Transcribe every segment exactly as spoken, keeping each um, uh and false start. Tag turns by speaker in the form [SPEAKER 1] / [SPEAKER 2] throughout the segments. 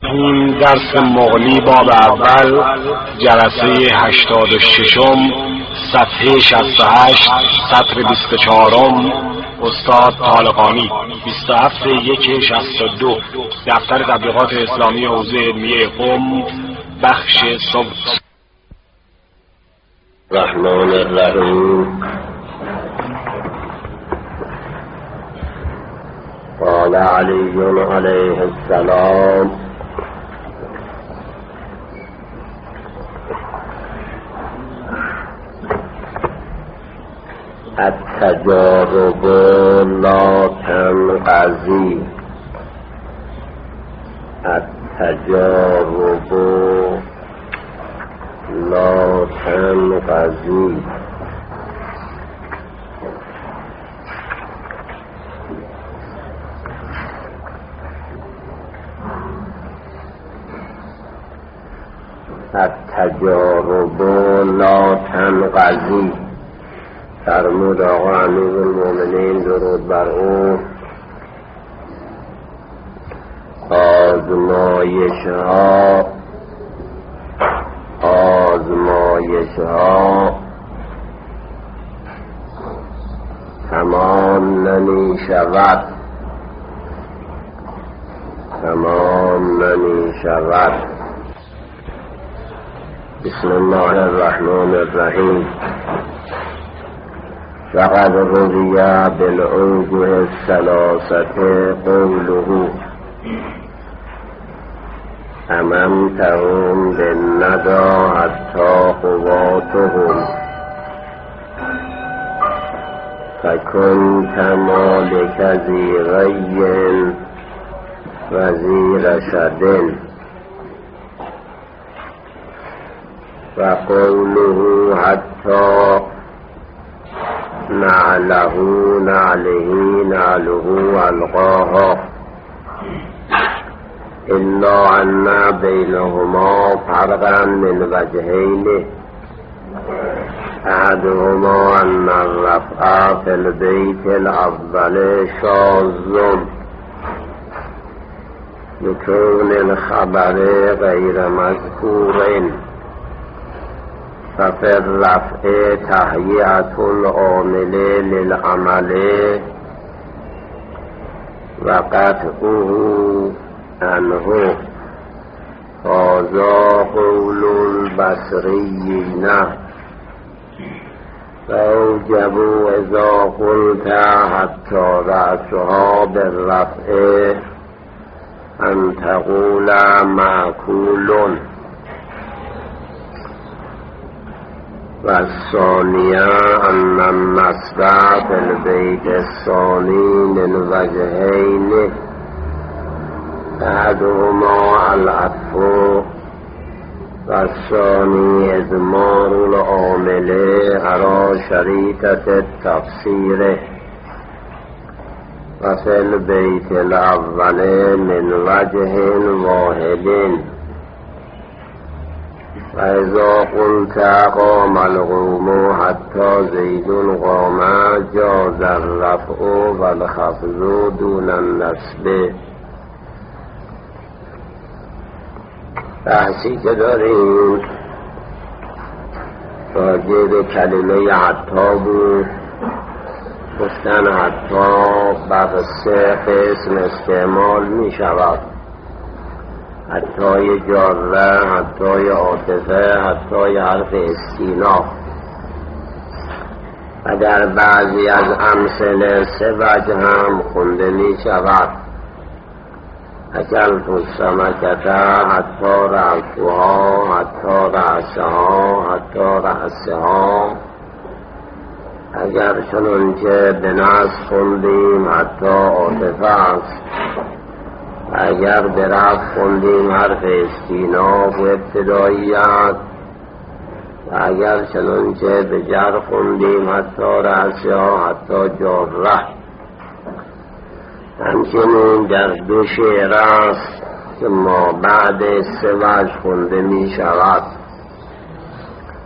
[SPEAKER 1] این درس مغنی باب اول جلسه هشتاد و ششم صفحه شصت و هشت سطر بیست و چهارم استاد طالقانی بیست و هفت یک شصت و دو دفتر تبلیغات اسلامی حوزه علمیه قم بخش صبح.
[SPEAKER 2] رحمان الرحیم. قال علی علیه السلام التجارب لا تنقضی التجارب لا تنقضی التجارب لا تنقضی. فرمود آقا امیرالمومنین درود بر او، آزمایش ها آزمایش ها تمام نمی شود تمام نمی شود. بسم الله الرحمن الرحیم. فقد روی بالعوجه الثلاثه قوله اممتهم بالندى حتی قواتهم فکنت مالک ذی غی و ذی رشد و قوله حتی نعله نعله نعله القاها إلا أن بينهما فرقا من وجهين أحدهما أن الرفع في البيت الأول شاذ لكون الخبر غير مذكور، ففي الرفع تهيئة العامل للعمل وقطعه عنه. هذا قول البصريين فأوجبوا إذا قلت حتى رأسها بالرفع أن تقول معقول. والثانية أن النصب في البيت الثاني من وجهين أحدهما العطف والثاني إضمار العامل على شريطة التفسير. وفي البيت الأول من وجه واحد. فإذا قلت قام القوم حتى زيد قام جاز الرفع والخفض دون النصب. بحثی که داریم راجع به کلمه حتی بود. گفتن حتی بر سه قسم استعمال می شود: حتی جاره، حتی عاطفه، حتی حرف استیناف. و در بعضی از امثله سه وجه هم خونده می شود: اکلت السمکة حتی رأسها، حتی رأسها، حتی رأسها. اگر چنانچه به نصب خوندیم حتی عاطفه است، اگر به رفع خوندیم حرف استیناف و ابتداییت، و اگر چنانچه به جر خوندیم حتی رأسها حتی جاره. همچنین در دو شعر است که ما بعد سه وجه خونده می شود: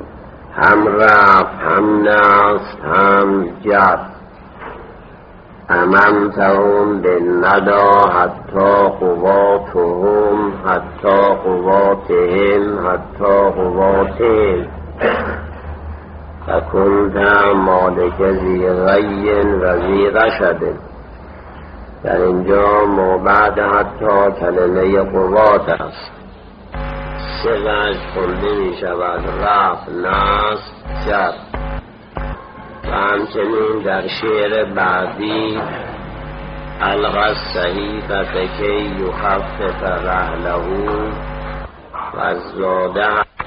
[SPEAKER 2] هم رفع، هم نصب، هم جر. اممتهم بالندى حتی قواتهم حتی قواتهم حتی قواتهم فکنت مالک ذی غی و ذی رشد. در اینجا ما بعد حتی کلمه قوات است. سه وجه خونده می شود: رفع، نصب، جر. و همچنین در شعر بعدی القی الصحیفة کی یخفف رحله و زاده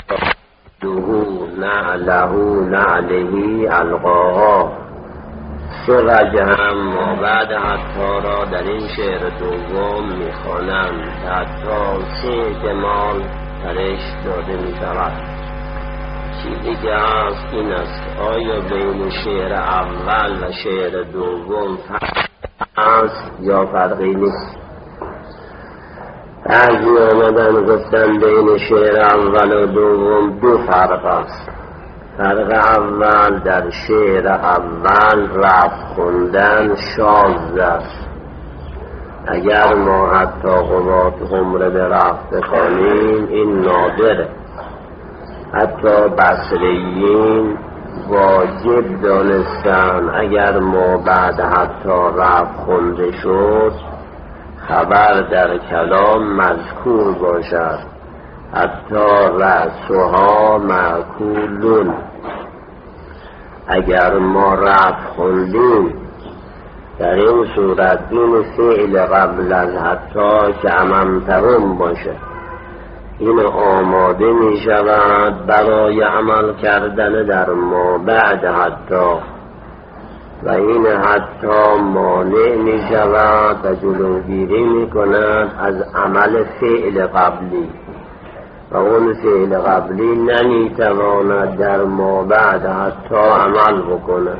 [SPEAKER 2] نعله نعله القاها. سه وجه هم ما بعد حتی را در این شعر دوم می خوانند که حتی سه احتمال درش داده می شود. چیزی که هست این است: آیا بین شعر اول و شعر دوم فرق است یا فرقی نیست؟ بعضی آمدن گفتن بین شعر اول و دوم دو فرق است. فرق اول در شعر اول رفع خوندن شاذ است. اگر ما حتی قوات همره به رفع بخوانیم این نادره. حتی بصریین واجب دانستن اگر ما بعد حتی رفع خونده شد خبر در کلام مذکور باشد: حتی رأسها معکولون. اگر ما رفع خوندیم در این صورت این فعل قبل از حتی که اممتهم باشه، این آماده می شود برای عمل کردن در ما بعد حتی، و این حتی مانع می شود و جلوگیری می کند از عمل فعل قبلی، و اون فعل قبلی نمی تواند در ما بعد حتی عمل بکند.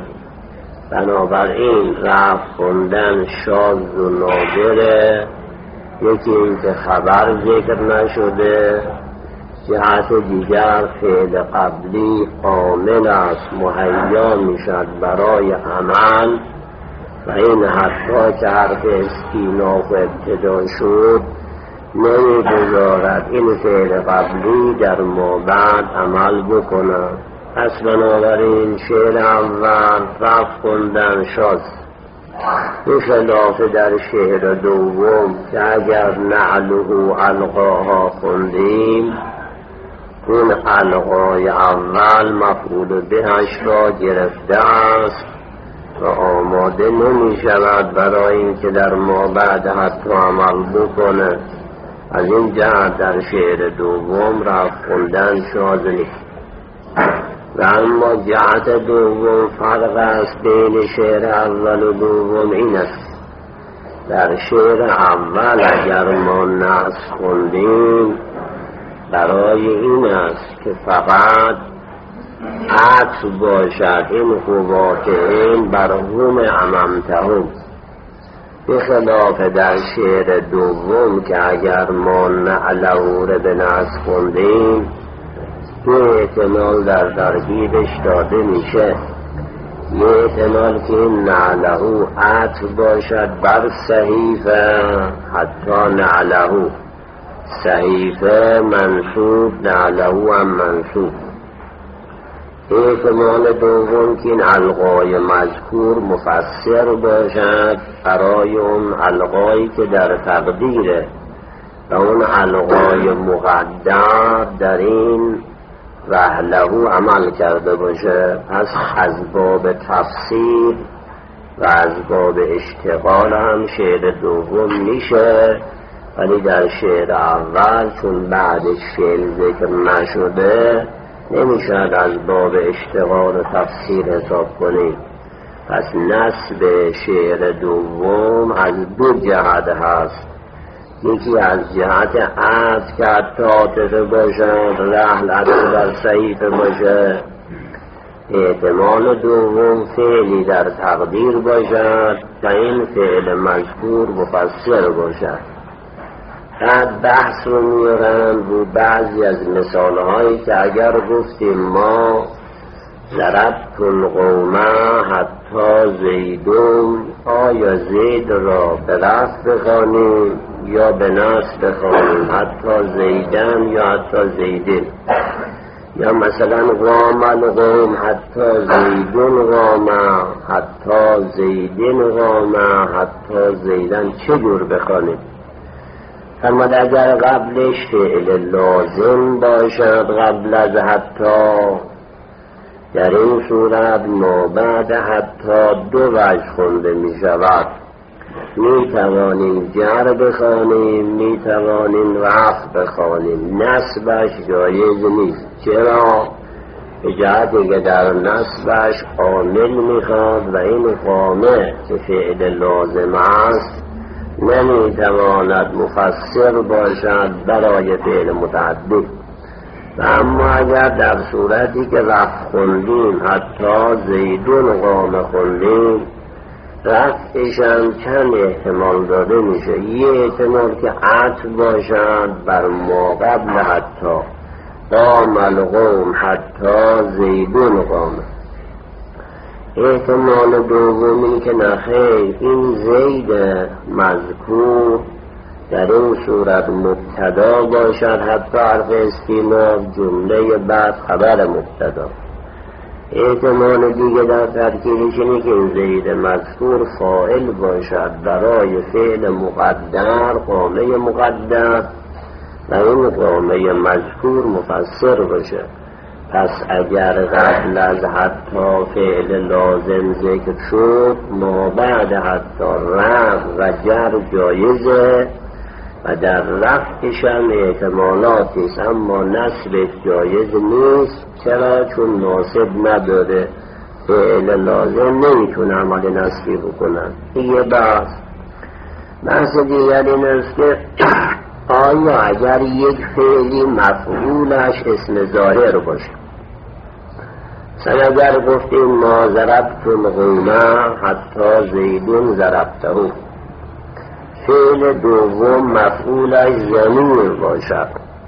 [SPEAKER 2] بنابراین رفع خوندن شاذ و نادره. یکی این که خبر ذکر نشده، جهت دیگر فعل قبلی عامل است، مهیا می شد برای عمل، و این حتی که حرف استیناف و ابتدا شد نمی گذارد این فعل قبلی در ما بعد عمل بکند. پس بنابراین شعر اول رفع خوندن شاذ، بخلاف در شعر دوم که اگر نعله القاها خوندیم اون القای اول مفعول بهش را گرفته است و آماده نمی شود برای اینکه در ما بعد حتی عمل بکنه. از این جهت در شعر دوم رفع خوندن شاذ نیست. و اما جهت دوم فرق است بین شعر اول و دوم این است: در شعر اول اگر ما نصب خوندیم برای این است که فقط عطف باشد این قواتهم بر هم اممتهم، بخلاف در شعر دوم که اگر ما نعله را به نصب خوندیم دو احتمال در ترکیبش داده میشه. یه احتمال که این نعله عطف باشد بر صحیفه، حتی نعله صحیفه منصوب، نعله هم منصوب. احتمال دوم که این القای مذکور مفسر باشد برای اون القایی که در تقدیره و اون القای مقدر در این رحله عمل کرده باشه. پس از باب تفسیر و از باب اشتغال هم شعر دوم میشه، ولی در شعر اول چون بعدش فعل ذکر نشده نمیشد از باب اشتغال و تفسیر حساب کنید. پس نسب شعر دوم از دو جهت هست: یکی از جهت عطف که حتی عاطفه باشد، رحل عطف بر صحیفه باشه. احتمال دوم فعلی در تقدیر باشد و این فعل مذکور مفسر باشد. بعد بحث رو میارن رو بعضی از مثالهایی که اگر گفتیم ما ضربت القوم حتی حتی زیدون، آیا زید را به رفع بخوانیم یا به نصب بخوانیم؟ حتی زیدن یا حتی زیدین؟ یا مثلا قام القوم حتی زیدون قام، حتی زیدین قام، حتی زیدن؟ چه جور بخوانیم؟ فرمود اگر قبلش فعل لازم باشد قبل از حتی، در این صورت ما بعد حتی دو وجه خونده می شود. می توانیم جر بخوانیم، می توانیم رفع بخوانیم. نصبش جایز نیست. چرا؟ به جهتی که در نصبش عامل می خواد و این قامه که فعل لازم است نمی تواند مفسر باشد برای فعل متعدی. و اما اگر در صورتی که رفع خوندیم حتی زیدون قام خوندیم، رفعش هم چند احتمال داده میشه. یه احتمال که عطف باشد بر ما قبل حتی، قام القوم حتی زیدون قام. احتمال دومی که نخیر این زید مذکور در این صورت مبتدا باشد، حتی حرف استیناف جمله بعد خبر مبتدا. احتمال دیگه در ترکیبش اینه که این زید مذکور فاعل باشد برای فعل مقدر، قامه مقدر، و این قامه مذکور مفسر باشه. پس اگر قبل از حتی فعل لازم ذکر شد، ما بعد حتی رفع و جر جایزه و در رفعش هم احتمالاتی است، اما نصبش جایز نیست. چرا؟ چون ناصب نداره، فعل لازم نمیتونه عمل نصبی بکنن. یه بحث بحث دیگر این است که آیا اگر یک فعلی مفعولش اسم ظاهر باشه، مثلا اگر گفتیم ما ضربتم قوما حتی زیدون ضربته، فعل دوم مفعولش ضمیر باشد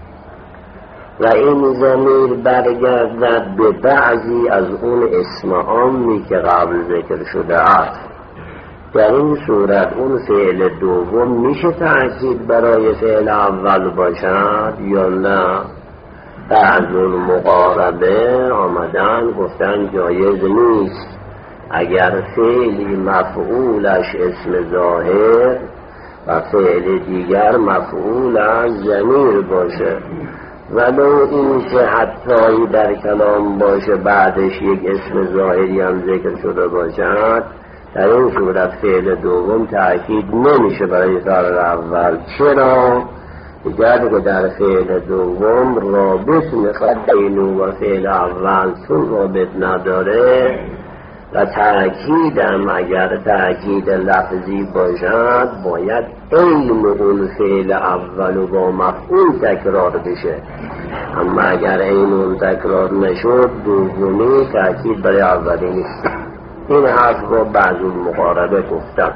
[SPEAKER 2] و این ضمیر برگردد به بعضی از اون اسم عامی که قبل ذکر شده است، در این صورت اون فعل دوم میشه تأکید برای فعل اول باشد یا نه؟ بعض المقاربه آمدن گفتن جایز نیست. اگر فعلی مفعولش اسم ظاهر و فعل دیگر مفعولش ضمیر باشه، ولو این که حتی در کلام باشه بعدش یک اسم ظاهری هم ذکر شده باشد، در این صورت فعل دوم تأکید نمیشه برای فعل اول. چرا؟ دیگر که در فعل دوم رابط میخواد بینو و فعل اول، چون رابط نداره و تأکیدم اگر تأکید لفظی باشد باید این اون فعل اول و با مفعول تکرار بشه، اما اگر این اون تکرار نشد دومی تأکید برای اولی نیست. این حرف رو بعض المقاربه گفتم.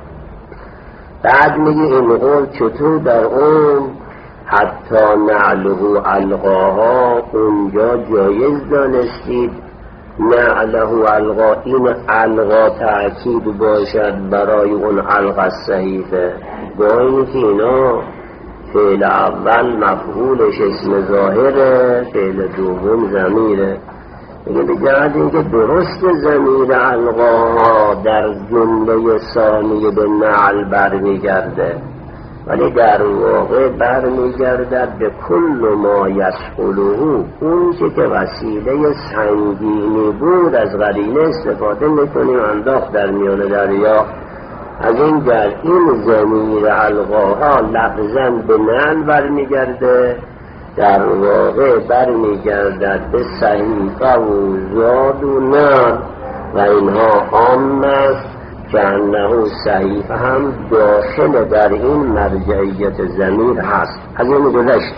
[SPEAKER 2] بعد میگه این قول چطور در اون حتی نعله القاها اونجا جایز دانستید نعله القا، این القا تأکید باشد برای اون القا صحیفه، با این که اینا فعل اول مفعولش اسم ظاهره، فعل دوم ضمیره. میگه به جهت اینکه درست ضمیر القا در جمله ثانیه به نعل برمیگرده، ولی در واقع برمیگردد به کل ما یسقله، اون چه که وسیله سنگینی بود از قرینه استفاده میکنیم انداخت در میان دریا. از این جهت این ضمیر القاها لفظاً به نعل برمیگرده، در واقع برمیگردد به صحیفه و زاد و نعل و اینها عام است که انه صحیفه هم داخل در این مرجعیت ضمیر هست. از این گذشت.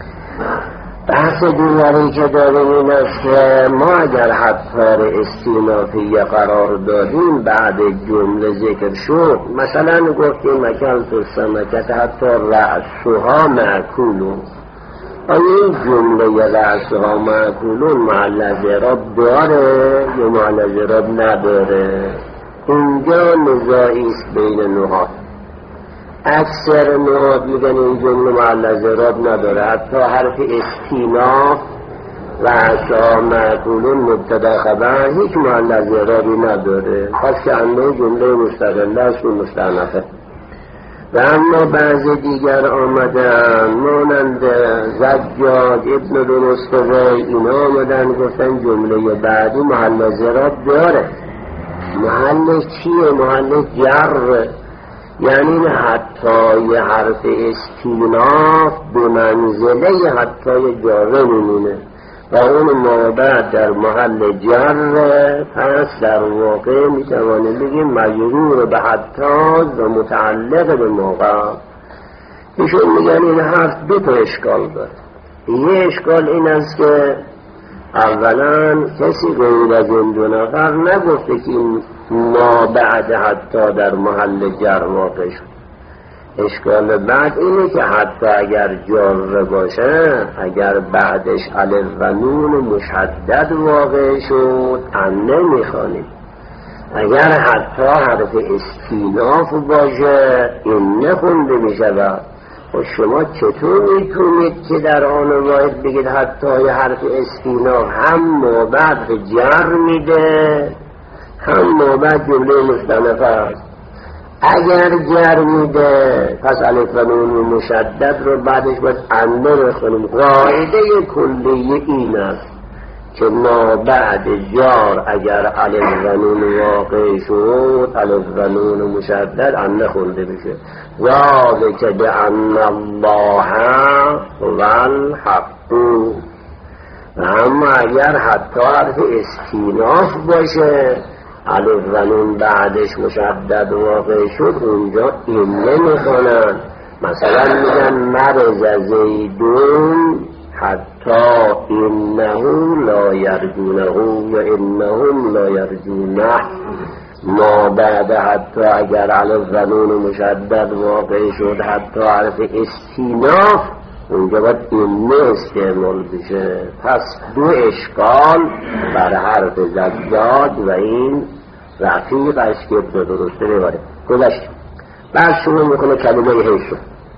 [SPEAKER 2] بحث دیگری که داریم این است که ما اگر حتی استینافیه قرار دادیم بعد جمله ذکر شد، مثلا گفتیم مکلت السمکت حتی رأسها معکولو، آیا این جمله رأسها معقولون محل اعراب داره یا محل اعراب نداره؟ اینجا نزاعی است بین نحات. اکثر نحات میگن این جمله محل اعراب نداره، حتی حرف استیناف و رأسها معقولون مبتدا خبر هیچ محل اعرابی نداره، پس که انه جمله مستقله است و مستأنفه. و اما بعض دیگر آمدن مانند زجاج ابن درستوی، اینا آمدن گفتن جمله بعدی محل اعراب داره. محل چیه؟ محل جر، یعنی حتی یه حرف استیناف به منزله حتی جره میمونه و اون ما بعد در محل جر، پس در واقع میتوانیم بگیم مجرور به حتی و متعلق به موقع. ایشون میگن این حرف دو تا اشکال داره. یه اشکال این است که اولا کسی غیر از این دو نفر نگفته که این ما بعد حتی در محل جر واقع شد. اشکال بعد اینه که حتی اگر جر باشه، اگر بعدش الف و نون مشدد واقع شد انه میخوانیم. اگر حتی حرف استیناف باشه این نخونده میشود. و شما چطور میتونید که در آن واحد بگید حتی یه حرف استیناف هم ما بعد جر میده هم ما بعد جمله مستأنفه است؟ اگر جر میده پس الف و نون مشدد رو بعدش باید انده بخونیم. قاعده کلی این است که ما بعد جار اگر الف و نون واقع شد، الف و نون مشدد انده خونده بشه. ذالک بأن الله هو الحق. و اما اگر حتی حرف استیناف باشه، الف و نون بعدش مشدد واقع شد، اونجا این نمیخونن. مثلا میگن مرض زیدون حتی انه لا یرجونه یا انهم لا یرجونه. ما بعد حتی اگر الف و نون مشدد واقع شد حتی حرف استیناف، اونجا باید این استعمال بشه. پس دو اشکال بر حرف زجاج و این رفیق است که درسته نباره گذشت. بعد شما میکنه کلمه حیث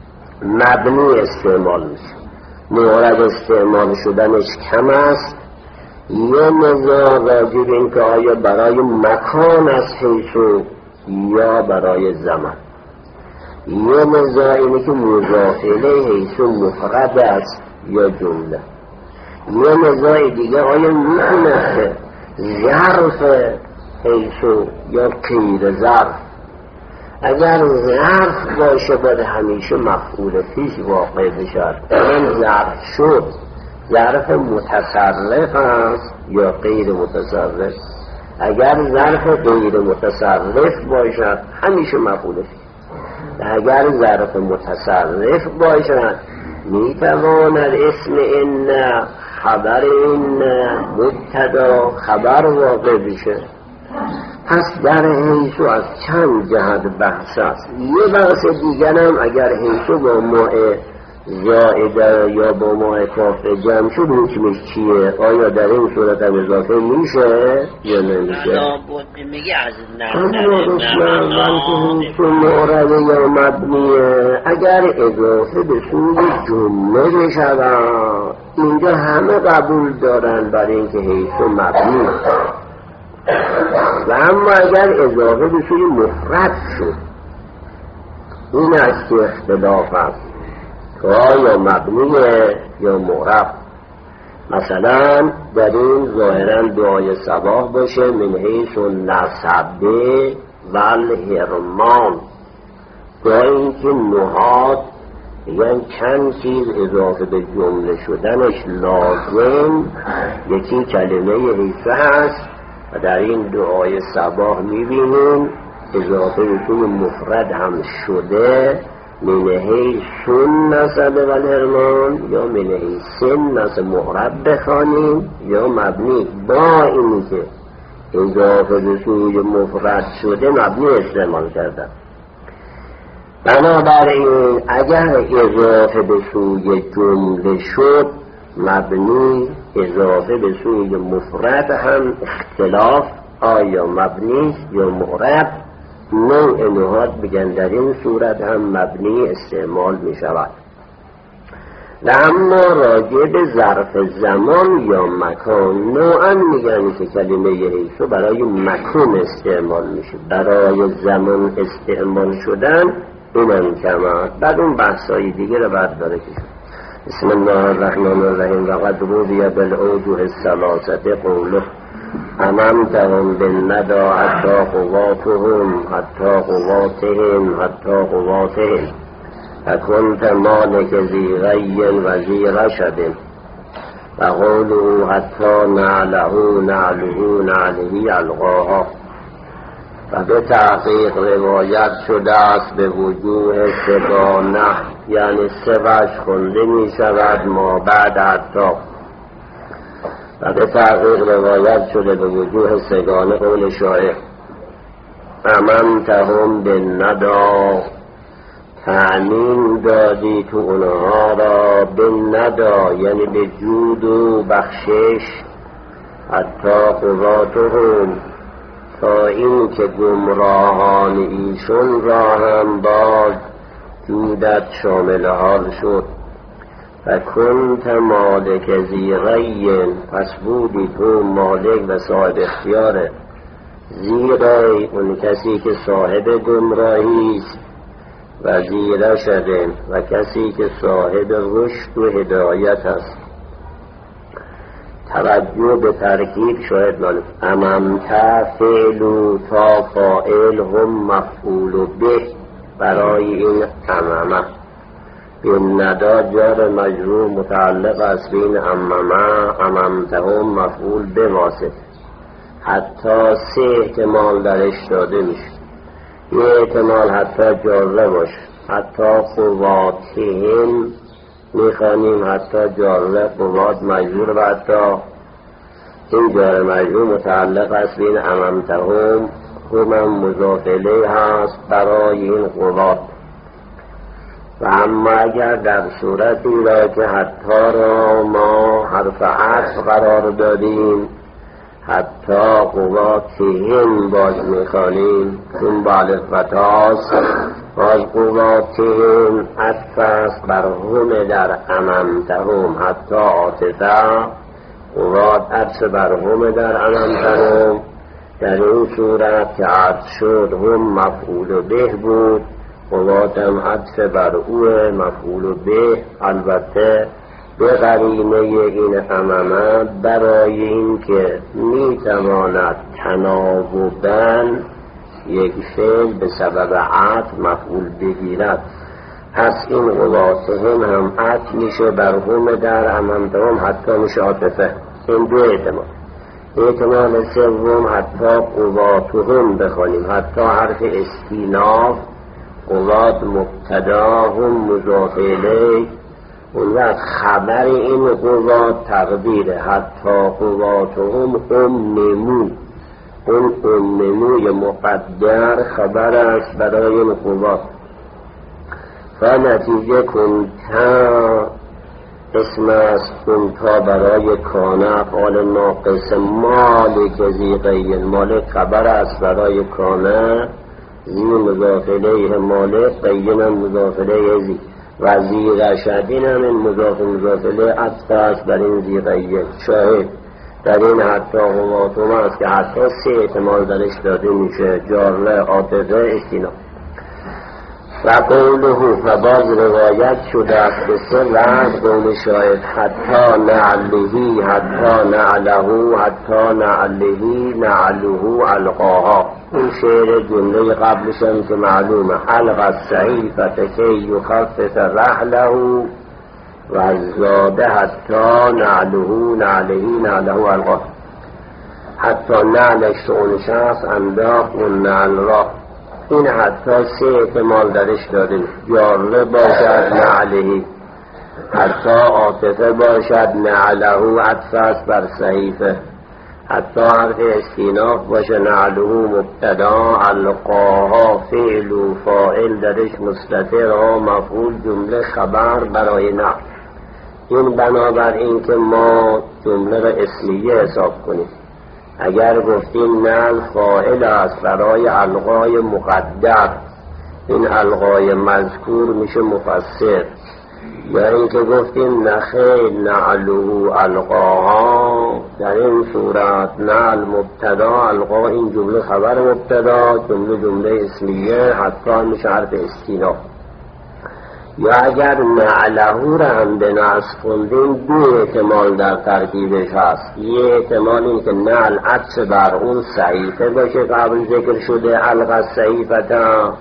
[SPEAKER 2] مبنی استعمال میشه، مورد استعمال شدنش کم است. یه نظر راجب این که آیا برای مکان از حیث یا برای زمان. یه نظر اینه که مضافله حیث مفرد است یا جمله. یه نظر دیگه آیا میتونه ظرف حیث یا غیر ظرف. اگر ظرف باشه باید همیشه مفعول فیش واقع بشد. این ظرف شد ظرف متصرف است یا غیر متصرف. اگر ظرف غیر متصرف باشد همیشه مفعول فیش. اگر ظرف متصرف باشد میتواند اسم این خبر این مبتدا خبر واقع بشه. پس در حیث از چند جهت بحث است. یه بحث دیگر هم اگر حیث با ماء زائده یا با ماء کافه جمع شد حکمش چیه؟ آیا در این صورت هم اضافه میشه یا نمیشه؟ اما رسول من که حیث مورد یا مبنیه اگر اضافه به سوی جمله بشود اینجا همه قبول دارن برای اینکه حیث مبنیه. و اما اگر اضافه به سوی مفرد شد این است که اختلاف است که آیا مبنیه یا معرب. مثلا در این ظاهرا دعای صباح باشه من حیث نسبه و الهرمان. با اینکه نهاد یعنی چند چیز اضافه به جمله شدنش لازم، یکی کلمه حیث هست و در این دعای صباح میبینیم اضافه به توی مفرد هم شده من حیث نسبه و الهرمان یا من حیث نسبه معرب بخوانیم یا مبنی. با اینی که اضافه به توی مفرد شده مبنی استعمال کردن. بنابراین اگر اضافه به سوی جمله شد، مبنی اضافه به سوی مفرد هم اختلاف آیا مبنی یا معرب، نوع نهاد بگن در این صورت هم مبنی استعمال می شود. و اما راجع به ظرف زمان یا مکان، نوعا میگن که کلمه حیث برای مکان استعمال میشه، برای زمان استعمال شدن اینم کمه. بعد اون بحثای دیگه رو بعد داره کشن. بسم الله الرحمن الرحیم. و قد روی بالعوجه الثلاثه قوله اممتهم بالندى حتی قواتهم حتی قواتهم حتی قواتهم فکنت مالک ذی غی و ذی رشد و قوله حتی نعله نعله نعله القاها. و به تحقیق روایت شده است به وجوه سگانه، یعنی سوش خونده می شود ما بعد حتی. و به تحقیق روایت شده به وجوه سگانه قول شاعر اممتهم بالندى، تأمین دادی تو اونها را به ندا، یعنی به جود و بخشش، حتی قواتهم، تا این که گمراهان ایشون را هم باز جودت شامل حال شد. و کنت مالک ذی غی، پس بودی تو مالک و صاحب اختیاره، ذی غی اون کسی که صاحب گمراهی است، و ذی رشد و کسی که صاحب رشد و هدایت است. توجه به ترکیب شاید معلوم. اممت فعل تا فاعل هم مفعول به، برای این اممه به ندا جار مجرور متعلق است به این اممه، اممتهم مفعول به واسط. حتی سه احتمال درش داده میشه. یه احتمال حتی جاره باشه، حتی قواتهم میخوانیم حتی جاره قوات مجرور، و حتی این جاره مجرور متعلق است به این اممتهم، هم مضاف الیه هست برای این قوات. و اما اگر در صورتی را که حتی را ما حرف عطف قرار دادیم، حتی قواتهم باز میخوانیم، چون با الف فتحاست، باز قواتهم عطف است بر هم در اممتهم، حتی عاطفه قوات عطف بر هم در اممتهم. در این صورت که عطف شد هم مفعول به بود، قواتم عطف بر او مفعول به، البته به قرینه این اممه، برای این که میتواند تناوباً یک فعل به سبب عطف مفعول بگیرد. پس این قواتهم هم عطف میشه بر هم در اممتهم، حتی میشه عاطفه. این دو احتمال. احتمال سوم حتی قواتهم بخوانیم، حتی حرف استیناف، قوات مبتدا هم مضاف الیه، اون وقت خبر این قوات تقدیره حتی قواتهم ام نمو، اون ام نموی مقدر خبر است برای این قوات. فنتیجه کنتا اسم است، کنتا برای کانه قال ناقص، مالک ذی غی، مالک خبر است برای کانه، ذی مضاف الیه مالک، غی‌ن مضاف الیه ذی، و ذی رشدین هم این مضاف مضاف الیه عطف است بر این ذی غی. شاهد در این حتی قواتهم است که حتی سه احتمال درش داده میشه، جاره، عاطفه، استینا. و قوله و باز روایت شده است به سه لفظ قول شاهد، حتی نعلهی حتی نعله حتی نعلهی نعله القاها. این شعر جمله قبلش هم که معلومه، حلق الصحیفة کی یخفف رحله و زاده حتی نعله نعلهی نعله القاها. حتی نعلش اون شخص انداخت اون نعل را. این حتی سه احتمال درش داده، جاره باشد نعلهی، حتی عاطفه باشد نعله عطف است بر صحیفه، حتی حرف استیناف باشه نعلو مبتدا، القاها فعل و فاعل درش مستتر ها مفعول جمله خبر برای نعل. این بنابر این که ما جمله را اسمیه حساب کنیم. اگر گفتیم نعل فاعل است برای القای مقدر، این القای مذکور میشه مفسر. یا اینکه گفتیم نخیل نعلو القاها، در این صورت نعل مبتدا، القا این جمله خبر مبتدا، جمله جمله اسمیه، حتی میشه حرف استیناف. یا اگر نعلهو را هم به نصب خوندیم دو احتمال در ترکیبش هست. یه احتمال این که نعل عطف بر اون صحیفه باشه قبل ذکر شده القا صحیفتا،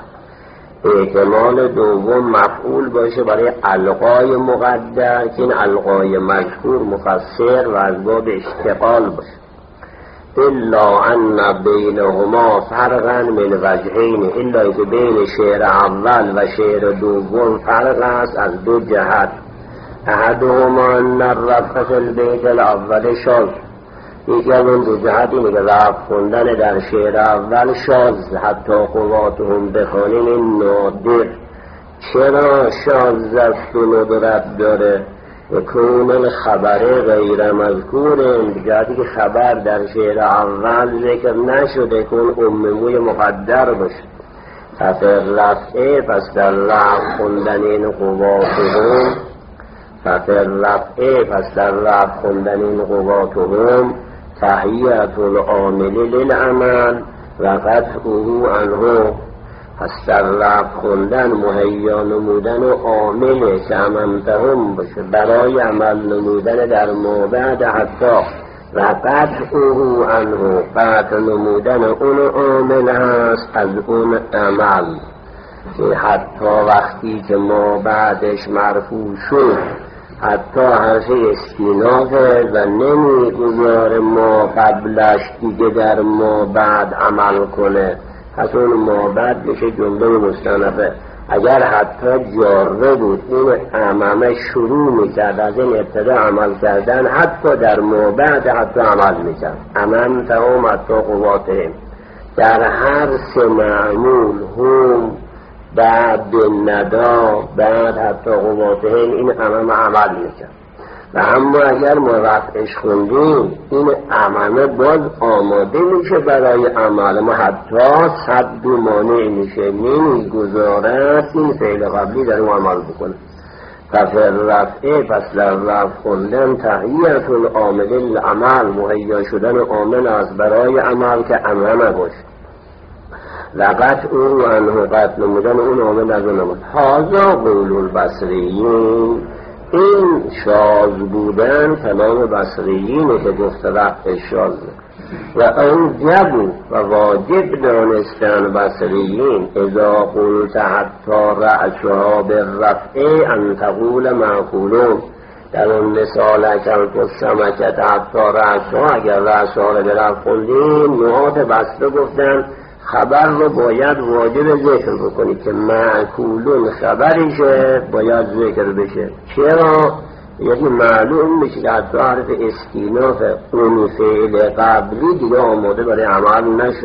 [SPEAKER 2] احتمال دوم مفعول باشه برای القای مقدر که این القای مذکور مفسر و از باب اشتغال باشه. الا ان بینهما فرقا من وجهین، الا که بین شعر اول و شعر دوم فرق است از دو جهت. احدهما ان الرفع فی البیت الاول شاذ، یکی از اون دو جهت اینه که رفع خوندن در شعر اول شاذ، حتی قواتهم بخوانیم این نادر. چرا شاذ است و ندرت داره؟ و کون الخبر غیر مذکور، این جهتی که خبر در شعر اول ذکر نشده کن امموی مقدر باشه. ففر رفعه، پس در رفع خوندن این قواتهم، ففر رفعه، پس در رفع خوندن این قواتهم تحییت العامل للعمل و قطعه عنه، پس در رفع خوندن مهیا نمودن و عامل که امامتهم باشه برای عمل نمودن در مابعد، حتی و قطعه عنه، قطع نمودن اون عامل هست از اون عمل، که حتی وقتی که ما بعدش مرفوع شد حتی حرف استینافه و نمی گذاره ما قبلش دیگه در ما بعد عمل کنه، پس اون ما بعد بشه جمله مستنفه. اگر حتی جاره بود این عمامه شروع میکرد از این ابتدا عمل کردن، حتی در ما بعد حتی عمل میکرد. عمام تهم حتی قواتهم، در هر سه معمول هم بعد ندا بعد حتی قواتهم این عمام عمل میکرد. و اما اگر ما رفعش خوندیم این عمامه باز آماده میشه برای عمل ما، حتی صد و مانع میشه، نمی گذارد این فعل قبلی در اون عمل بکنه. ففر رفعه، پس در رفع خوندن تحییت العامل العمل، مهیا شدن عامل از برای عمل که عمامه باشه. لقد او انه قد نمودن اون عامل از اون عمل. هازا قول البصریین، این شاذ بودن کلام بصریینه که گفت رفع شاذ و اوجب و واجب دانستن بصریین اذا قلت حتی رأسها بالرفع ان تقول معقولون، در اون مثال کلت السمکت حتی رأسها، اگر رأسها رو به رفع خوندیم نهات بصره گفتن خبر رو باید واجب ذکر بکنی که معقولون خبریشه باید ذکر بشه. چرا؟ یعنی معلوم میشه که حتی حرف استیناف اون فعل قبلی دیگه آماده برای عمل نشه.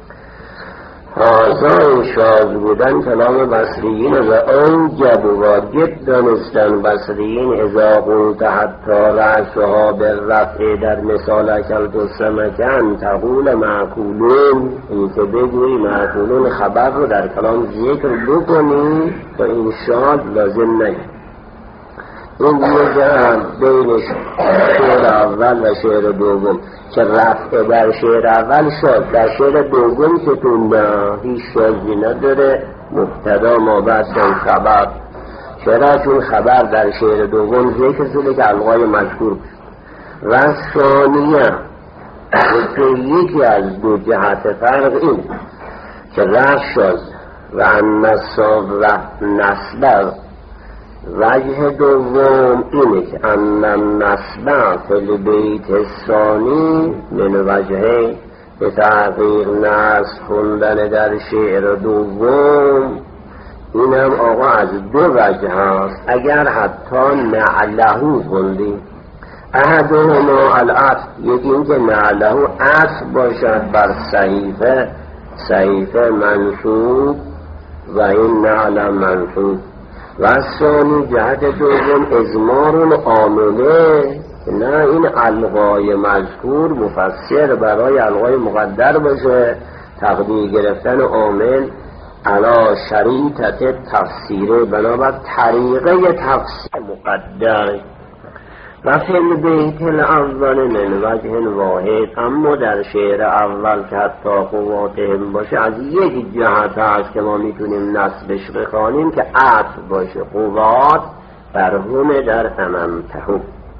[SPEAKER 2] هازا شاذ بودن کلام بصریین و اون جب و واجب دانستن بصریین اذا قلت حتی رأسها بالرفع، در مثال کلت السمکن تقول معقولون، این که بگوی معقولون خبر رو در کلام ذکر بکنی و این شاذ لازم نگه. این یه جمع بین شعر اول و شعر دوم که رفع در شعر اول شد، در شعر دوم که تونده هیچ شاذی نداره، مبتدا ما بستن خبر، چرا؟ چون خبر در شعر دوم ذکر شده که القای مذکور و ثانیه که یکی از دو جهت فرق این که رفع شد و النصاب و نصبر. وجه دوم اینه که ان النصب فی البیت الثانی من وجه به تحقیق نصب خوندن در شعر دوم، اینم آقا از دو وجه هست. اگر حتی نعلهو خوندیم، احدهما العطف، یکی این که نعله عطف باشد بر صحیفه، صحیفه منصوب و این نعل منصوب. و ثانی جهت دوم ازمار العامله، نه این الغای مذکور مفسر برای الغای مقدر باشه، تقدیر گرفتن عامل علا شریطت تفسیره، بنابر طریقه تفسیر مقدر. و فی البیت الاول من وجه واحد، اما در شعر اول که حتی قواتهم باشه از یک جهت هست که ما میتونیم نصبش بخوانیم که عطف باشه، قوات برهم در امامته.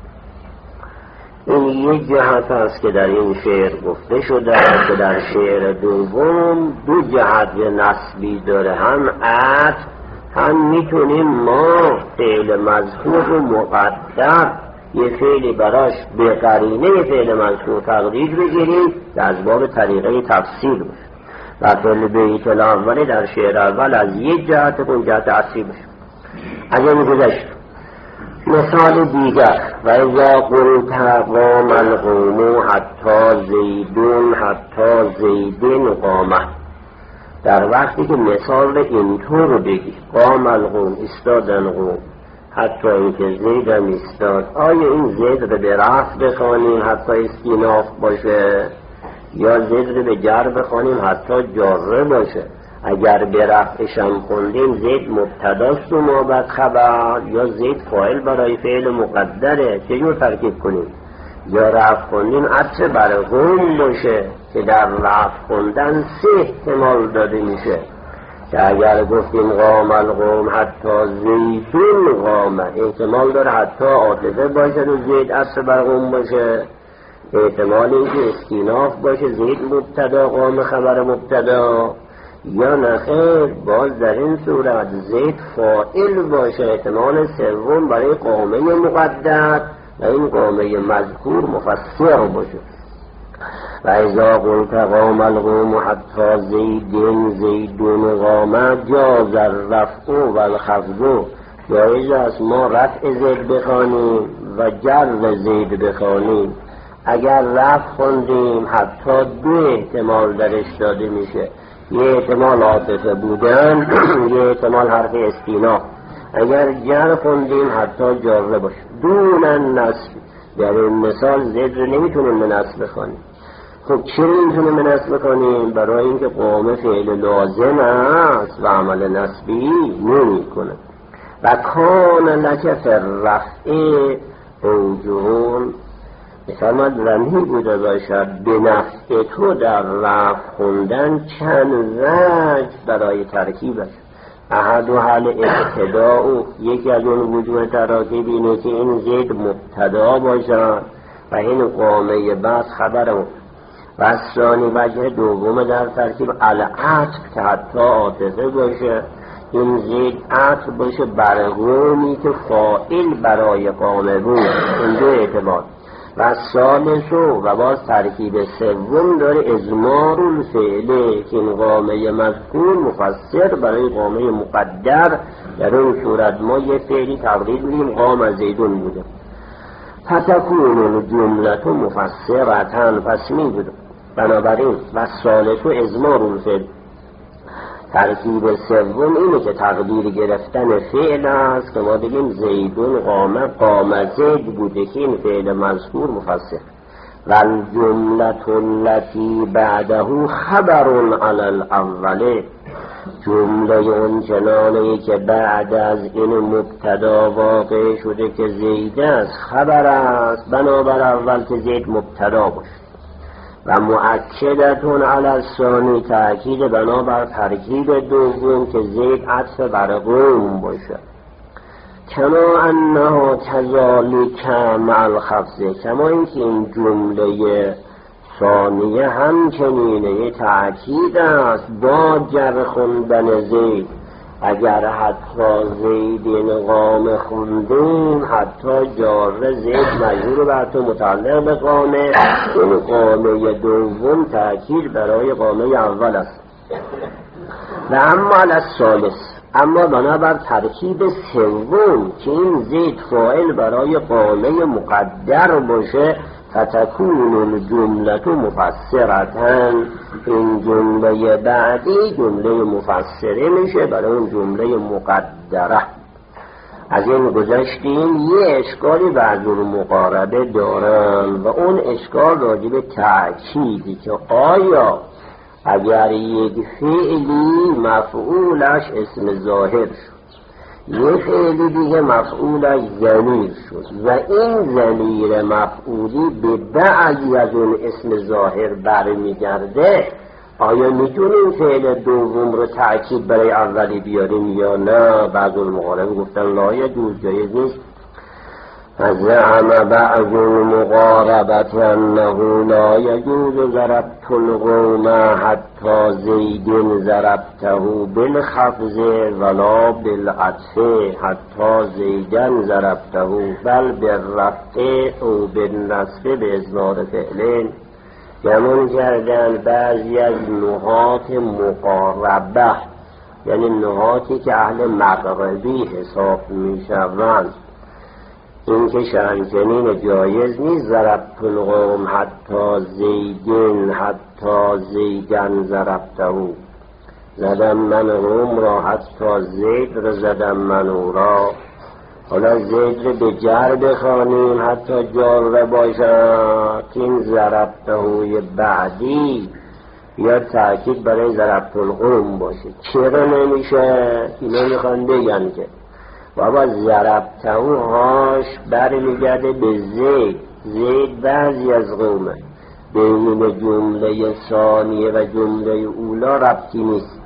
[SPEAKER 2] این یک جهت هست که در این شعر گفته شده که در شعر دوم دو جهت نصبی داره، هم عطف هم میتونیم ما فعل مذکور و مقدر یه فعلی براش به قرینه فعل مذکور تقدیر بگیریم که از باب طریقه تفسیر باشه. و فعل بیت الاول در شعر اول از یک جهت کن جهت اصلی باشه. از این گذشت مثال دیگر، و اذا قلت قام القوم حتی زیدون حتی زیدین قامه، در وقتی که مثال اینطور رو بگی قام القوم ایستادن قوم، حتی اینکه زید هم ایستاد، آیا این زید رو به رفع بخوانیم حتی استیناف باشه یا زید رو به جر بخوانیم حتی جاره باشه؟ اگر به رفعش هم خوندیم زید مبتداست و ما بعد خبر، یا زید فاعل برای فعل مقدره، چجور ترکیب کنیم؟ یا رفع خوندیم عطف بر قوم باشه که در رفع خوندن سه احتمال داده میشه، که اگر گفتیم قام القوم حتی زیدون قامه، احتمال داره حتی عاطفه باشه و زید عطف بر قوم باشه، احتمال اینکه استیناف باشه زید مبتدا قام خبر مبتدا، یا نخیر باز در این صورت زید فاعل باشه، احتمال سوم برای قامه مقدر و این قامه مذکور مفسر باشه. و اذا قلت قام القوم حتی زیدین زیدون قامه جاز الرفع و الخفض، جایز است ما رفع زید بخوانیم و جر زید بخوانیم. اگر رفع خوندیم حتی دو احتمال درش داده میشه، یه احتمال عاطفه بودن یه احتمال حرف استیناف. اگر جر خوندیم حتی جاره باشه دون النصب، در این مثال زید رو نمیتونیم به نصب بخوانیم. خب چرا نمیتونیم به نصب بخوانیم؟ برای اینکه قوم فعل لازم است و عمل نصبی نمی کنه. و کان لک فی الرفع اوجون، مثلا زمین بوده باشد به نفع تو در رفع خوندن چند وجه برای ترکیبش. احد و حل ابتداء، یکی از اون وجوه تراکیب اینه که این زید مبتدا باشد و این قامه بس خبر اون. و ثانی وجه دوم در ترکیب العطف که حتی عاطفه باشه، این زید عطف باشه بر قومی که فاعل برای قامه بود، این دو اعتبار. و ثالثو و باز ترکیب سوم داره ازمار الفعله که این قامه مذکور مفسر برای قامه مقدر، در اون صورت ما یه فعلی تقدیر میدیم قام زیدون بوده، فتکون الجملة مفسرتن، پس می بوده. بنابراین و ثالثو ازمار الفعل، ترکیب سوم اینه که تقدیر گرفتن فعل است که ما بگیم زیدون قامه قامه زید بوده که این فعل مذکور مفسر. و الجملة التي بعده خبر علی الاول، جمله اون چنانه که بعد از این مبتدا واقع شده که زید است خبر است، بنابر اول که زید مبتدا باشه. و مؤکدتون علی الثانی، تأکید بنابر ترکیب دوم که زید عطف بر قوم باشه. کما انه کذالک مع الخفض، کما اینکه این جمله ثانیه همچنینه یه تأکید است با جر خوندن زید. اگر حتی زیدین قام خوندیم حتی جار زید مجبور بر تو متعلق به قامه، این قامه دوم تأکید برای قامه اول است. و اما الثالث، اما بنابر ترکیب سوم که این زید فاعل برای قامه مقدر باشه فتکون الجمله مفسرة، این جمله بعدی جمله مفسره میشه برای اون جمله مقدره. از این گذشتیم یه اشکالی بعض المقاربه دارن و اون اشکال راجع به تأکیدی که آیا اگر یک فعلی مفعولش اسم ظاهر شد یک فعلی دیگه مفعولش ضمیر شد و این ضمیر مفعولی به بعضی از اون اسم ظاهر برمیگرده، آیا میتونیم فعل دوم رو تأکید برای اولی بیاریم یا نه؟ بعض المقاربه گفتن لا یجوز، جایز نیست. زعم بعض المقاربة انه لا يجوز ضربت القوم حتى زید ضربته بالخفض ولا بالعطف حتى زیدا ضربته بل بالرفع او بالنصب بازمار فعلین. گمان کردن بعضی از نهات مقاربه، یعنی نهاتی که اهل مغربی حساب میشوند، این که شرنجنین جایز نیست ضربت القوم حتی زیدین حتی زیدن ضربته، زدم من قوم را حتی زید را زدم من او را. حالا زید را به جر بخوانیم حتی جار باشد، این ضربته بعدی یا تأکید برای ضربت القوم باشه. چرا نمیشه؟ اینا میخوان بگن که بابا ضربته هاش برمیگرده به زید، زید بعضی از قومه، بین جمله ثانیه و جمله اولا ربطی نیست،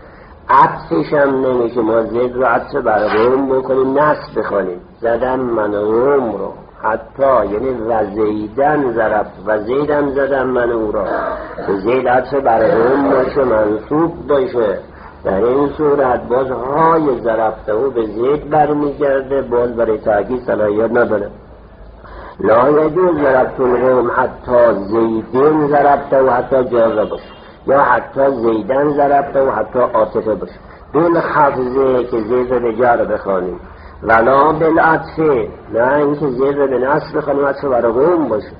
[SPEAKER 2] عطفش هم نمیشه. ما زید رو عطف بر قوم بکنیم نصب بخونیم زدم من قوم رو حتی، یعنی و زیدن ضربت و زیدم زدم من او را، زید عطف بر قوم باشه منصوب باشه. در این صورت باز های ضربته و به زید برمیگرده، باز برای تأکید صلاحیت نداره. لا یجوز ضربت القوم حتی زیدین ضربته و حتی جازه باشه، یا حتی زیدن ضربته و حتی عاطفه باشه. دون خفضه که زید رو به جر بخوانیم، ولا بالعطفه، نه اینکه زید رو به نصب بخوانیم عطف برای قوم باشه،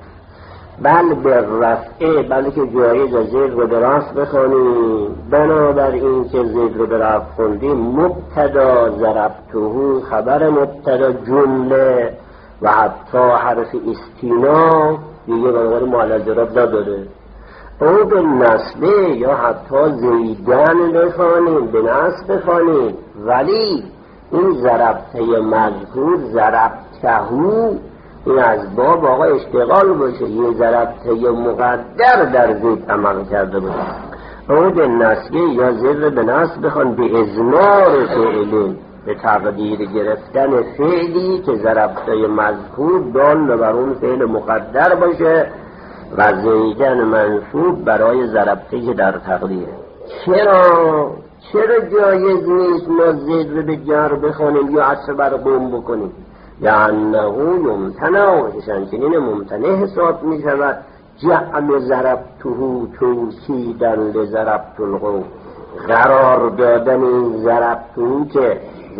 [SPEAKER 2] بل به رفعه، بلکه جایز زید رو به رفع بخوانیم. بنابر این که زید رو به رفع خوندیم مبتدا ضربته خبر مبتدا جمله و حتی حرف استینا دیگه بنابر معلل ضرب نداره. او به نصبه یا حتی زیدن بخوانیم به نصب بخوانیم، ولی این ضربته مذکور ضربتهو این از باب آقا اشتغال باشه، یه ضربته مقدر در زید عمل کرده باشه. او به نصبه یا زیر به نصب بخوان به ازمار فعلی، به تقدیر گرفتن فعلی که ضربته مذکور دال بر اون فعل مقدر باشه و زیدن منصوب برای ضربته که در تقدیره. چرا؟ چرا جایز نیست ما زید رو به جر بخونیم یا عطف بر قوم بکنیم؟ لأنه یمتنع، چنین ممتنع حساب می شود جعل ضربته توکیدا لضربت القوم، قرار دادن این ضربته که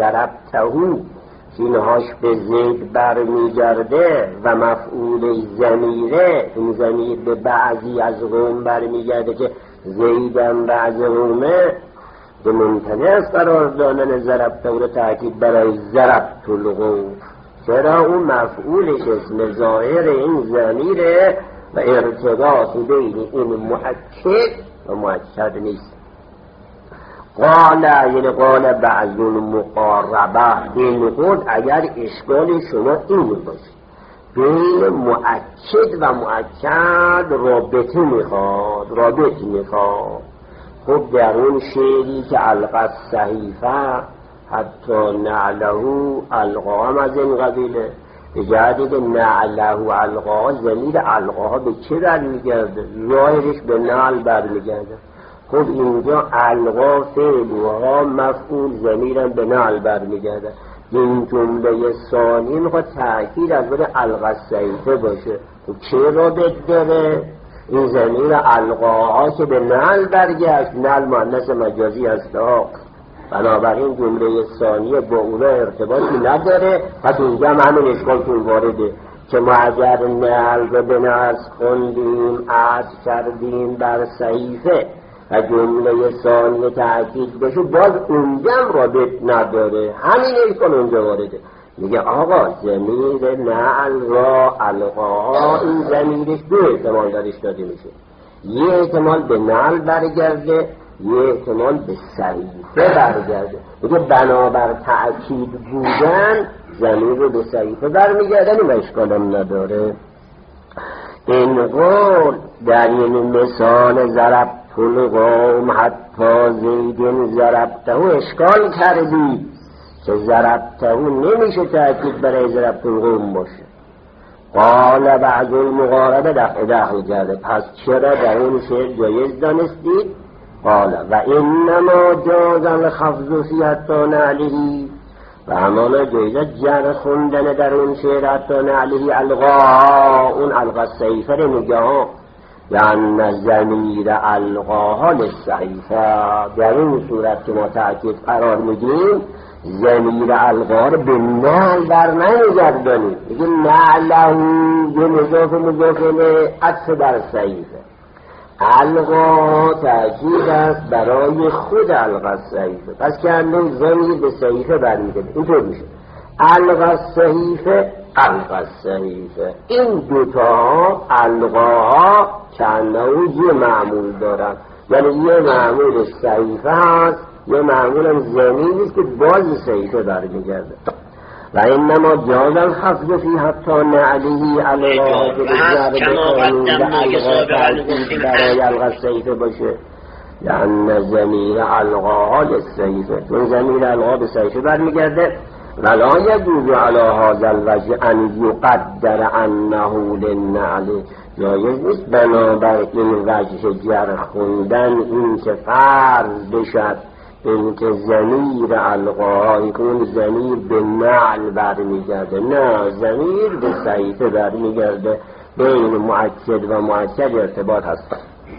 [SPEAKER 2] ضربته اینهاش به زید برمیگرده و مفعول ضمیره، این ضمیر به بعضی از قوم برمیگرده که زیدم بعض قومه، به ممتنع است قرار دادن ضربته رو تأکید برای ضربت القوم. چرا؟ اون مفعولش اسم ظاهر این ضمیره و ارتباط بین این مؤکد و مؤکد نیست. قال یعنی قال بعض المقاربه بین خود اگر اشکال شما این باشه بین مؤکد و مؤکد رابطه میخواد رابطه میخواد خب در اون شعری که القى صحیفه حتی نعله القا هم از این قبیله، بجهدی که نعله القا ضمیر القا به چه برمیگرده؟ ظاهرش به نعل برمیگرده. خب اینجا القا فعل و ها مفعول ضمیرم به نعل برمیگرده. این جمله ثانی میخواد تأکید از بر القى صحیفه باشه. خب چه رابط داره؟ این ضمیر القاها که به نعل برگشت، نعل مؤنث مجازی است. بنابراین جمله ثانیه با اونا ارتباطی نداره. پس اینجا هم همین اشکالتون وارده که ما اگر نعل رو به نعز خوندیم عطف کردیم بر صحیفه و جمله ثانیه تأکید بشه باز اونجا هم رابط نداره. همین اشکال اونجا وارده. میگه آقا ضمیر نعل را القاها، این ضمیرش دو احتمال درش داده میشه. یه احتمال به نعل برگرده، یه احتمال به صحیفه برگرده. میگه بنابر تأکید بودن ضمیر رو به صحیفه برمیگردن و اشکالم نداره. این قول در این مثال ضربت القوم حتی زیدن ضربته اشکال کردی که ضربته نمیشه تأکید برای ضربت القوم باشه. قال بعض المقاربه دفع دخل کرده. پس چرا در اون شعر جایز دانستید؟ قال و انما جاز الخفض فی حتی نعله، و همانا جایزه جر خوندن در اون شعر حتی نعله الغا، اون الغا صحیفه رو میگه ها، یعنی ضمیر الغاها للصحیفه. در اون صورت که ما تأکید قرار میدیم ضمیر الغا رو به نعل بر نمیگردانیم، میگه نعله یه مضاف مضافه عطف بر صحیفه. الغا تأکید است برای خود الغا صحیفه، پس که همین ضمیر به صحیفه برمیگرده. اینطور میشه الغا صحیفه الغا صحیفه. این دوتا الغاها چنداو یه معمول دارن، یعنی یه معمول صحیفه هست، یه معمول هم ضمیری است که باز صحیفه برمیگرده. و انما جاز الحفظ فی حتی نعله الغا که برای الغا صحیفه باشه، یعنی ضمیر الغاها للصحیفه، چون ضمیر الغا به صحیفه برمیگرده. ولا یجوز علی هذا الوجه ان یقدر انه للنعل، جایز نیست بنابر این وجه جر خوندن این که فرض بشد این که ضمیر الغا کن ضمیر به نعل برمیگرده، نه ضمیر به صحیفه برمیگرده. بین مؤکد و مؤکد ارتباط هست.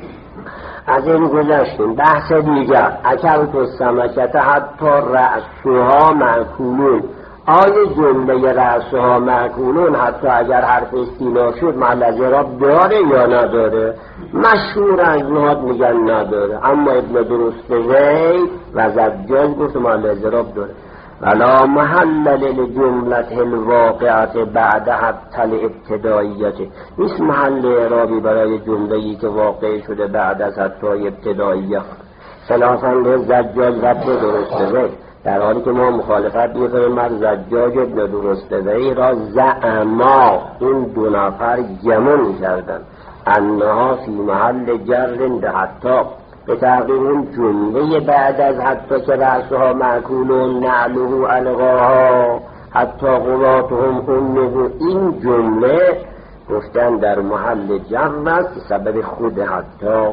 [SPEAKER 2] از این گذشتیم. بحث دیگر اکلت السمکه حتی رأسها معکولون. آیا جمله رأسها معکولون حتی اگر حرف استیلا شد محل اعراب داره یا نداره؟ مشهور از نهاد میگن نداره، اما ابن درستوی و زجاج گفت محل اعراب داره. ولا محل للجمله الواقعه بعد حتی الابتدائیه، نیست محل اعرابی برای جمله‌ای که واقع شده بعد از حتی ابتدائیه. خلافاً به زجاج و ابن درستوی، در حالی که ما مخالفت می‌کنیم بر زجاج ابن درستوی را زعما این دو نفر گمان کردن انها فی محل جر به حتی، به تقدیر جمله بعد از حتی که رأسها معکولون نعله الغاها حتی قضاتهم امه، این جمله گفتن در محل جر است سبب خود حتی.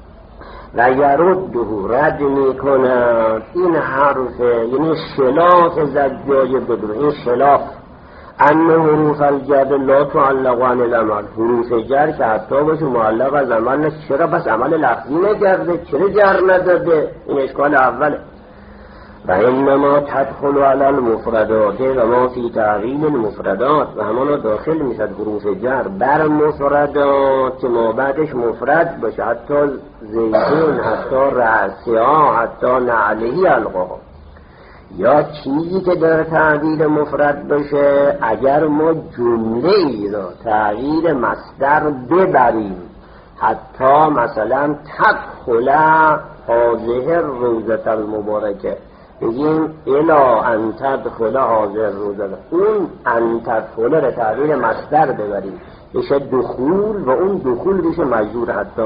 [SPEAKER 2] و یرده رد میکنند این حرف، یعنی خلاف زجاج بدون این خلاف ان حروف الجر لا تعلق عن العمل، حروف جر که حتی باشه معلق از عمل نه، چرا بس عمل لفظی نکرده، چرا جر نداده؟ این اشکال اوله. و انما تدخل علی المفردات و ما فی تعویل المفردات، و همان داخل میشد حروف جر بر مفردات که ما بعدش مفرد باشه، حتی زیدون، حتی رأسها، حتی نعلهی القا، یا چیزی که در تعویل مفرد باشه اگر ما جمله ای را تعویل مصدر ببریم، حتی مثلا تدخل هذه الروزة المبارکه، بگیم الا ان تدخل هذه الروزة، اون ان تدخل را تعویل مصدر ببریم بشه دخول و اون دخول بشه مجرور حتی.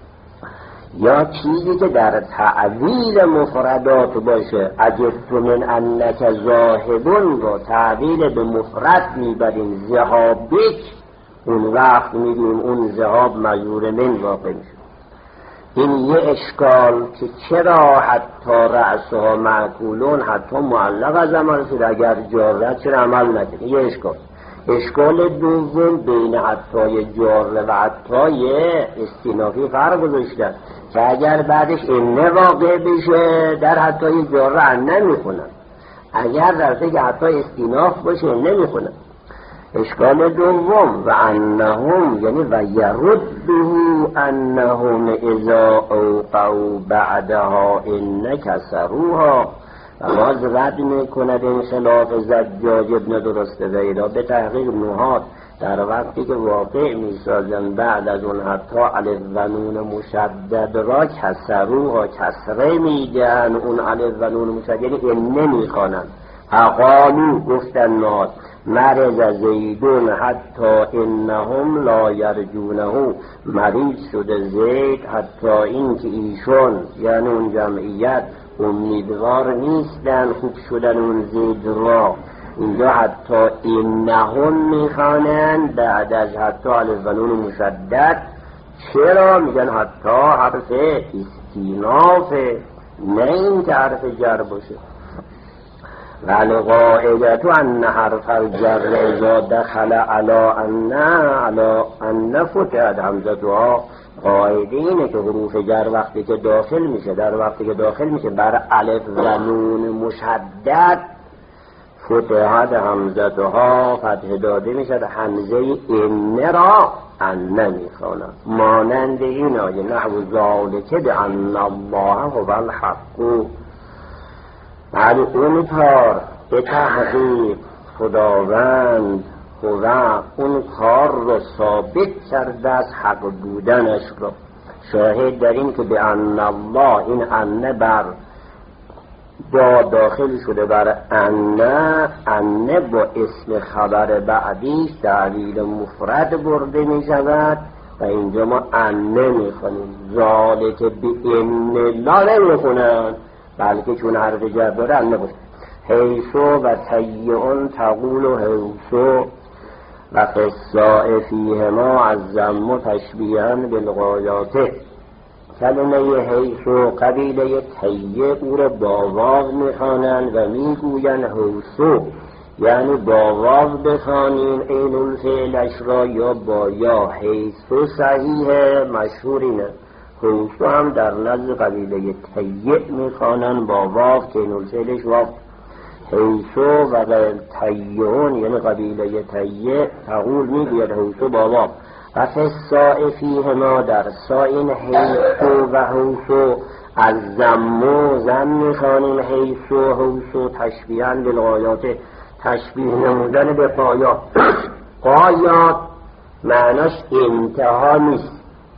[SPEAKER 2] یا چیزی که در تعویل مفردات باشه، اجبت من انک ذاهبون رو تعویل به مفرد میبریم ذهابک، اون وقت میگیم اون ذهاب مجرور من واقع میشه. این یه اشکال که چرا حتی رأسها معکولون حتی معلق از عمل شد، اگر جارت چرا عمل نکنه، یه اشکال. اشکال دوم بین حتی جاره و حتی استینافی فرق گذاشتن که اگر بعدش انه واقع بشه در حتی جاره انه میخونن، اگر در که حتی استیناف باشه انه میخونن. اشکال دوم و انهم یعنی و یرده انهم اذا اوقعوا بعدها ان کسروها، و باز رد میکند این خلاف زجاج ابن درست ویلا به تحقیق نهاد در وقتی که واقع میسازن بعد از اون حتی الف و نون مشدد را کسروها کسره میدن، اون الف و نون مشدد یعنی انه میخوانن. اقالو گفتن نهاد مرض زیدون حتی انهم لا یرجونه، مریض شده زید حتی این که ایشون یعنی اون جمعیت امیدوار نیستن خوب شدن اون زید را. اینجا حتی انهم میخوانند بعد از حتی الف و نون مشدد. چرا میگن حتی حرف استینافه، نه این که حرف جر باشه. والقاعدة ان حرف الجر اذا دخل على ان على ان فتحت همزتها، قاعده اینه که حروف جر وقتی که داخل میشه در وقتی که داخل میشه بر الف و نون مشدد فتحت همزتها فتح داده میشه، همزه ان را ان میخوانند. مانند این آیه نحو ذالک بان الله هو الحق، ولی اون کار به تحقیق خداوند خدا اون کار رو ثابت کرده از حق بودنش رو. شاهد در این که به ان الله این ان بر با داخل شده بر ان، ان با اسم خبر بعدیش تعلیل مفرد برده می شود و اینجا ما ان می خونیم. ذالک به ان لا نمی خونن بلکه چون حرف جر داره ان باشه. حیثو و تیعون تقول و حیثو و قصاء فیهما از زم و تشبیهن بالغایاته. کلمه حیثو قبیله تیع او را با واو میخوانند و میگوین حیثو یعنی با واو بخوانیم این الفعلش را یا با یا. حیثو صحیح مشهور اینه. حیثو هم در نزد قبیله تیع میخوانند با واو که این الفعلش واو. حیثو و تیعون یعنی قبیله تیع تقول میگوید حیثو با واو. و فساء فیهما در ساین حیثو و حیثو از زمو زم میخوانیم حیثو حیثو تشبیهن بالغایات، تشبیه نمودن به قایات. قایات معناش انتها نیست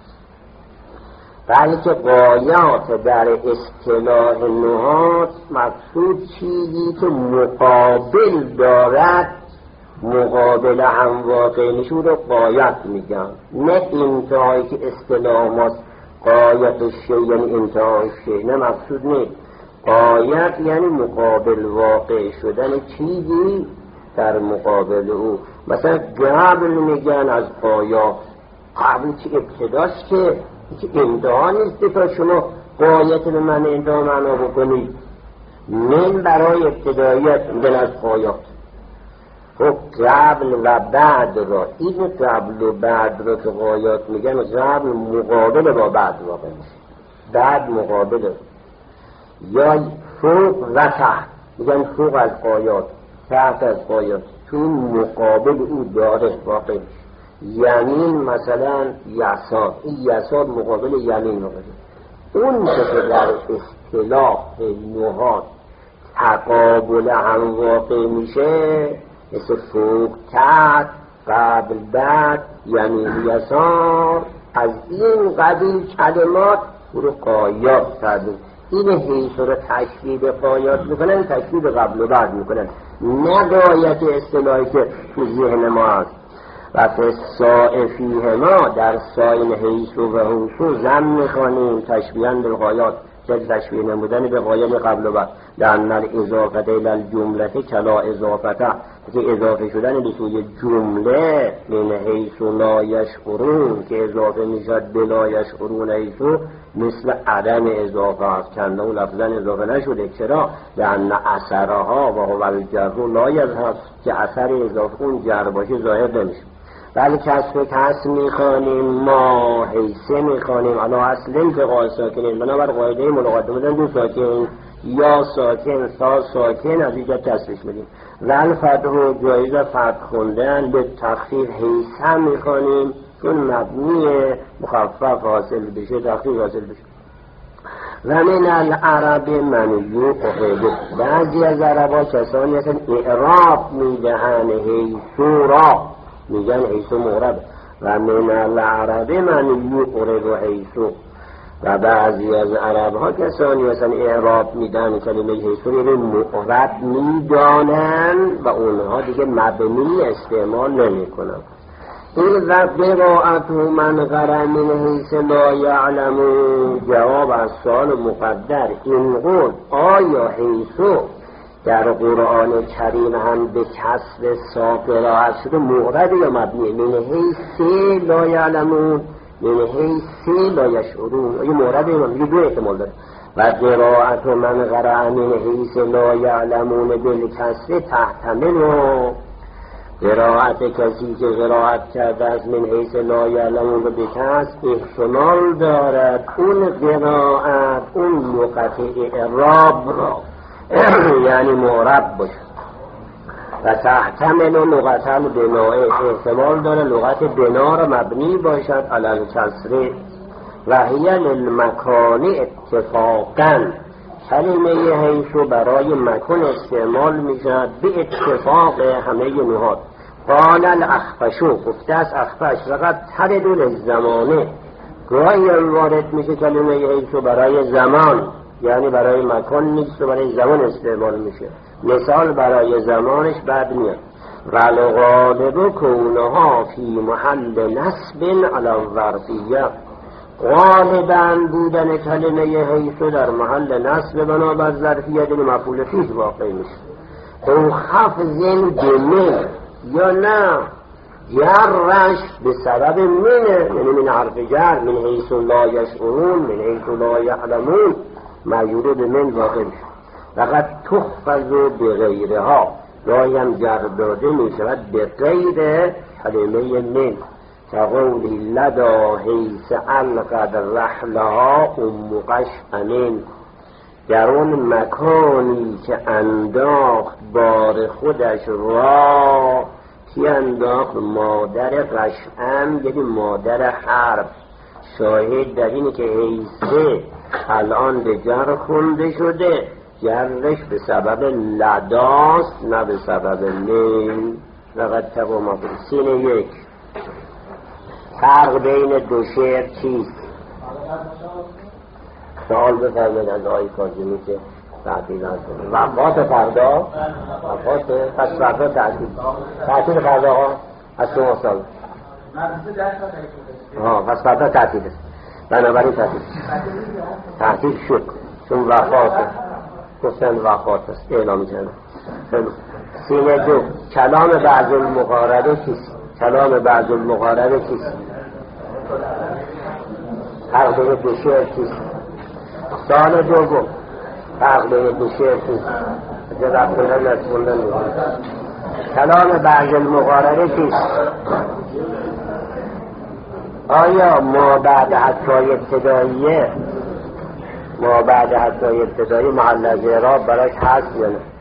[SPEAKER 2] بلکه قایات در اصطلاح نحات مقصود چیزی که مقابل دارد، مقابل هم واقع نشون رو قایت میگن، نه انتهایی که اصطلاح ماست قایت الشیء یعنی انتهای شیء، نه مقصود نیست. قایت یعنی مقابل واقع شدن چیزی در مقابل او. مثلا قبل میگن از قایات، قبل که ابتداست که که انتها نیست تا شما قایت به من انتها معنا بکنید. من برای ابتدایت میگن از قایات. خب قبل و بعد را، این قبل و بعد را که قایات میگن قبل مقابل با بعد واقع میشه، بعد مقابل. یا فوق و تحت میگن فوق از قایات تحت از قایات چون مقابل او داره واقع میشه. یمین مثلا یسار، این یسار مقابل یمین واقع میشه. اون که در اصطلاح نحات تقابل هم واقع میشه مثل فوق تحت قبل بعد یمین یسار، از این قبیل کلمات رو قایات کردن. این حیث رو تشبیه به قایات میکنن، تشبیه به قبل و بعد میکنن، نه قایت اصطلاحی که تو ذهن ما هست. و فساء فیهما در ساین حیث و حیث زم میخوانیم تشبیهن به قایات
[SPEAKER 3] دل تشبیه نمودن به قایم قبل و بعد لأن الاضافه الى الجمله کلا اضافته که اضافه شدن به سوی جمله من حیث لا یشعرون که اضافه میشد بلا یشعرون حیث مثل عدم اضافه است کنده و لفظا اضافه نشده. چرا؟ لأن اثرها و هو الجر لا یظهر که اثر اضافه اون جر باشه ظاهر نمیشه. بله کسب کس میخوانیم ما حیثه میخوانیم علا اصل انتقال ساکنین بنابر قاعده ملاقات بودن دو ساکن یا ساکن تا ساکن از اینجا تصریح میدیم. ول فتح رو جایز فتح خوندن به تخفیف حیثه میخوانیم چون مبنی مخفف حاصل بشه تخفیف حاصل بشه. و من العرب من یعرب بعضی از عربا کسانی هستن اعراب میدهن حیثو را میگن حیثو معرب و من العرب من یعرب حیثو و بعضی از عرب ها کسانی هستن اعراب میدن کلمه حیثو رو معرب میدانن و اونها دیگه مبنی استعمال نمی کنن. این وقت قرائت من غره من حیث لا یعلمون جواب از سوال مقدر این قول آیا حیثو در قرآن کریم هم به کسر ساق قرائت شده معرب یا مبنی؟ من حیث لا یعلمون من حیث لا یشعرون آیا معرب یا مبنی؟ دو احتمال داره. و قرائت من غره من حیث لا یعلمون بالکسر تحتمل و قرائت کسی که قرائت کرده از من حیث لا یعلمون به کسر احتمال دارد اون قرائت اون لغت اعراب را یعنی معرب باشه و تحتمل لغت البناء احتمال داره لغت بنا را مبنی باشد علی الکسر و هی للمکان اتفاقا کلمه حیث برای مکان استعمال میشد به اتفاق همه نهاد. قال الاخفشو گفته از اخفش فقط تردون زمانه گاهی وارد میشه کلمه حیث برای زمان یعنی برای مکان نیست و برای زمان استعمال میشه. مثال برای زمانش بعد میاد والغالب کونها فی محل نصب علی الظرفیه غالباً بودن کلمه حیث در محل نصب بنابر ظرفیه دل مفعول فیه واقع میشه. او خفض دمه یا نه جرش به سبب منه یعنی من حرف جر من حیث لا یشعرون من حیث لا یعلمون معیوره به من واقع میشه. فقط تخفض به غیرها رایم جر داده میشود به غیر کلمه من كقولی لدا حیث القد رحلها ام قشعمین در اون مکانی که انداخت بار خودش را کی انداخت؟ مادر قشعم یعنی مادر حرب. شاهد در اینه که حیثه الان به جر خونده شده جرش به سبب لداست نه به سبب من. فقط تقوم سینه یک فرق بین دو شعر چیست؟ سوال بفرمید از آقای کاظمی که تعطیل هست. وفات فردا وفات پس فردا تعطیل تعطیل فردا ها از شما سال ها پس فردا تعطیل است بنابراین تعطیل تعطیل شد چون وفات گفتن وفات است اعلام کردن. سینه دو کلام بعض المقاربه چیست؟ کلام بعض المقاربه چیست؟ فرق بین دو شعر چیست؟ سال دوم فرق بین دو شعر چیست؟ اگه رفتنن نسبوندن میکنن کلام بعض المقاربه چیست؟ آیا ما بعد حتی ابتداییه ما بعد حتی ابتدایی محل از اعراب براش هست یا نه؟